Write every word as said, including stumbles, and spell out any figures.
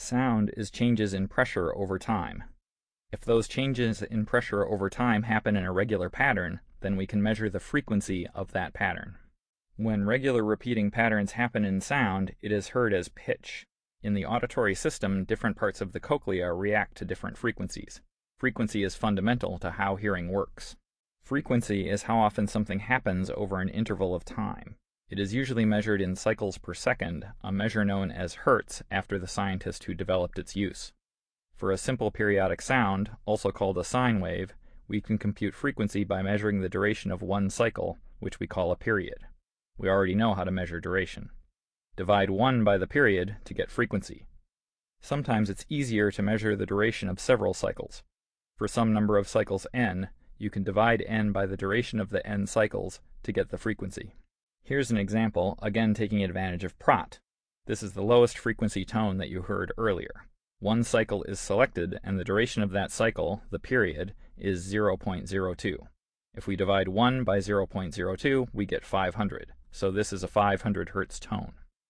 Sound is changes in pressure over time. If those changes in pressure over time happen in a regular pattern, then we can measure the frequency of that pattern. When regular repeating patterns happen in sound, it is heard as pitch. In the auditory system, different parts of the cochlea react to different frequencies. Frequency is fundamental to how hearing works. Frequency is how often something happens over an interval of time. It is usually measured in cycles per second, a measure known as hertz after the scientist who developed its use. For a simple periodic sound, also called a sine wave, we can compute frequency by measuring the duration of one cycle, which we call a period. We already know how to measure duration. Divide one by the period to get frequency. Sometimes it's easier to measure the duration of several cycles. For some number of cycles n, you can divide n by the duration of the n cycles to get the frequency. Here's an example, again taking advantage of Praat. This is the lowest frequency tone that you heard earlier. One cycle is selected, and the duration of that cycle, the period, is zero point zero two. If we divide one by zero point zero two, we get five hundred, so this is a five hundred hertz tone.